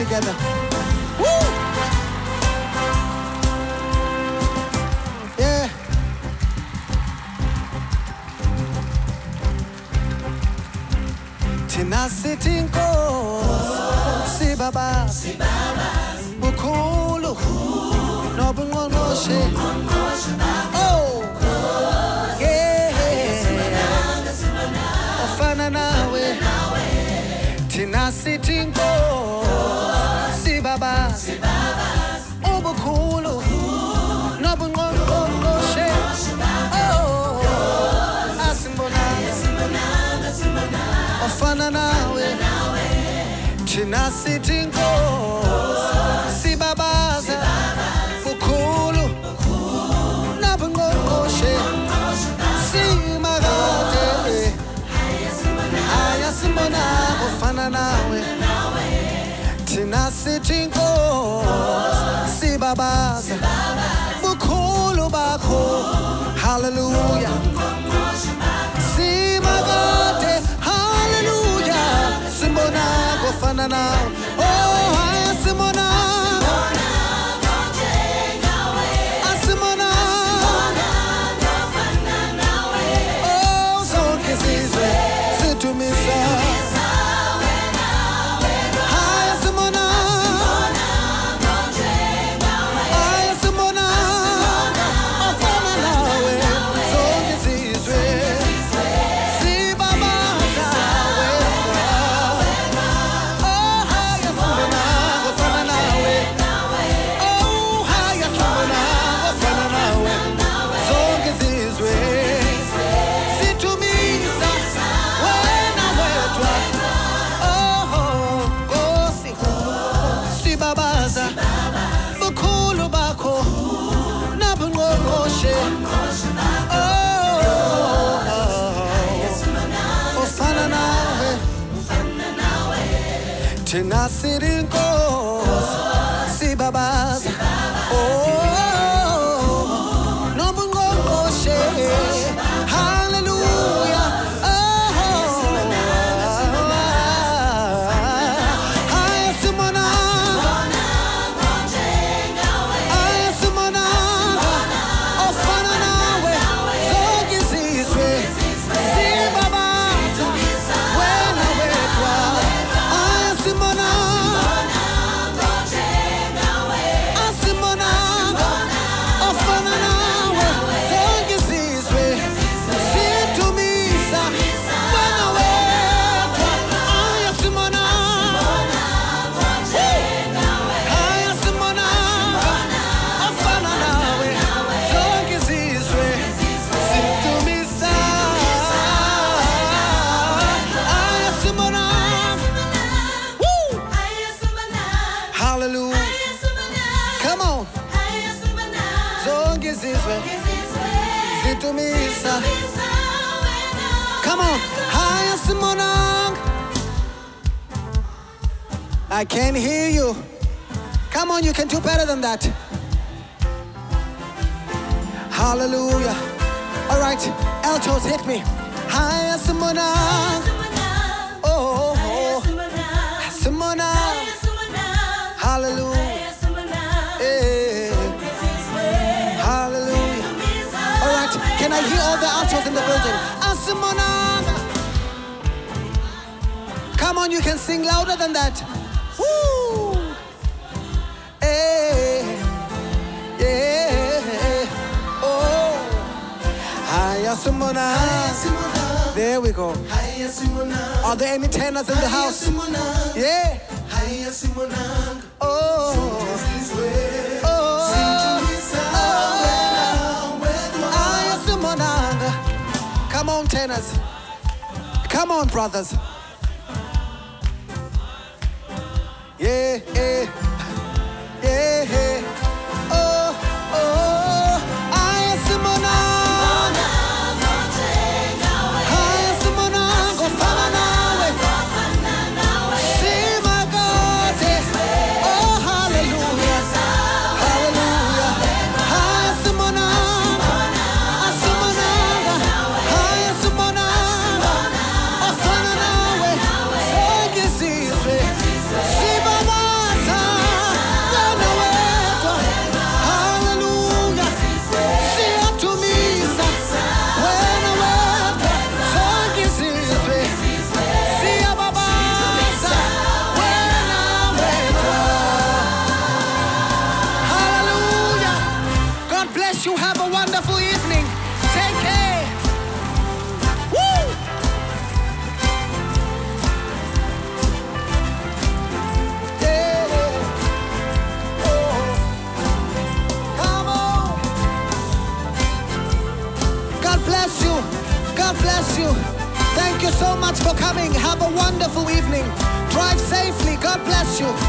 together. Woo! Yeah. Thina sithi Nkosi Baba bukhulu nobungqongqoshe. Oh yeah, ofana nawe. Thina sithi Nkosi Baba ubukhulu nobungqongqoshe. Oh asimbonanga ofana nawe. Thina sithi Nkosi Baba bukhulu nobungqongqoshe. Simakade ayasimbonanga ofana nawe. Thina sithi Nkosi Baba bukhulu bakho. Hallelujah. Simakade hallelujah. Simbonanga ofana nawe. Oh ayasimbonanga asimbonanga. Oh zonke izizwe zidumisa. Thina sithi Nkosi Baba oh nobungqongqoshe. Hallelujah. Come on, higher Simonang. I can't hear you. Come on, you can do better than that. Hallelujah. All right, altos hit me. Higher Simonang. Oh, Simonang. Hallelujah. Can I hear all the altos in the building? Asimonanga. Come on, you can sing louder than that. Woo! Hey, yeah. Oh, Asimonanga. There we go. Are there any tenors in the house? Yeah. Oh. Come on, tenors. Come on, brothers. Yeah, yeah, yeah, yeah. Oh, oh, I am Simonanga. I am Simonanga. See my God. Oh, hallelujah. Hallelujah. I am Simonanga. I am Simonanga. I am Simonanga. Oh, Simonanga. so much for coming. Have a wonderful evening. Drive safely. God bless you.